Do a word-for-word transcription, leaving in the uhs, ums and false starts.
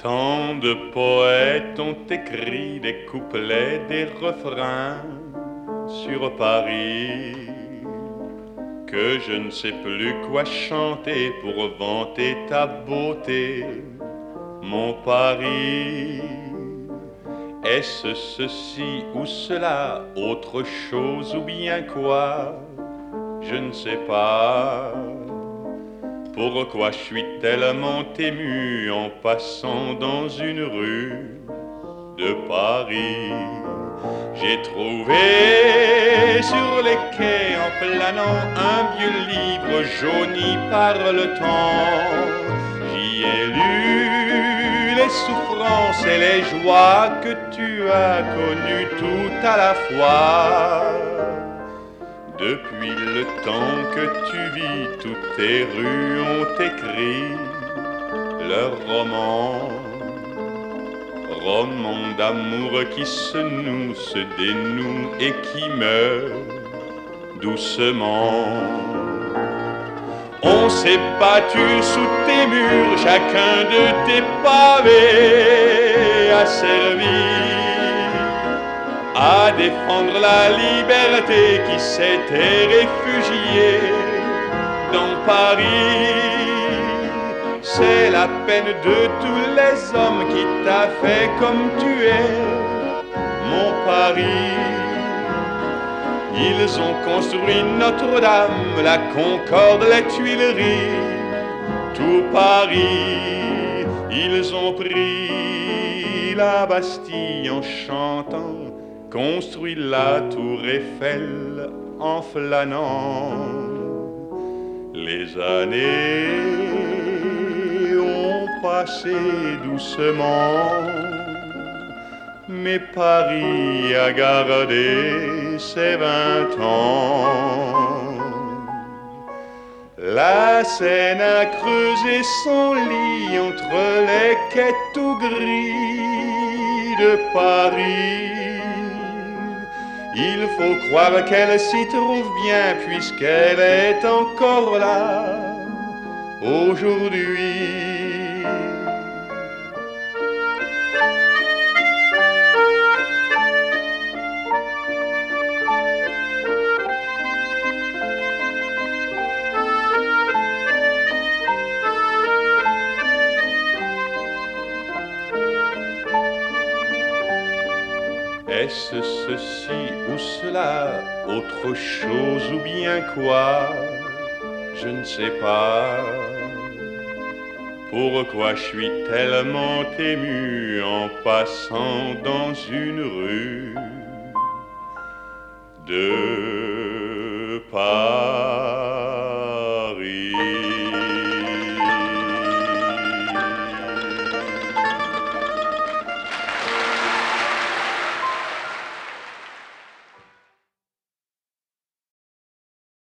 Tant de poètes ont écrit des couplets, des refrains sur Paris, que je ne sais plus quoi chanter pour vanter ta beauté, mon Paris. Est-ce ceci ou cela, autre chose ou bien quoi? Je ne sais pas. Pourquoi je suis tellement ému en passant dans une rue de Paris? J'ai trouvé sur les quais en planant un vieux livre jauni par le temps. J'y ai lu les souffrances et les joies que tu as connues tout à la fois. Depuis le temps que tu vis, toutes tes rues ont écrit leur roman. Roman d'amour qui se noue, se dénoue et qui meurt doucement. On s'est battu sous tes murs, chacun de tes pavés a servi à défendre la liberté qui s'était réfugiée dans Paris. C'est la peine de tous les hommes qui t'a fait comme tu es, mon Paris. Ils ont construit Notre-Dame, la Concorde, les Tuileries, tout Paris. Ils ont pris la Bastille en chantant, construit la tour Eiffel en flânant. Les années ont passé doucement, mais Paris a gardé ses vingt ans. La Seine a creusé son lit entre les quais tout gris de Paris. Il faut croire qu'elle s'y trouve bien puisqu'elle est encore là aujourd'hui. Est-ce ceci ou cela, autre chose ou bien quoi? Je ne sais pas. Pourquoi je suis tellement ému en passant dans une rue de Paris?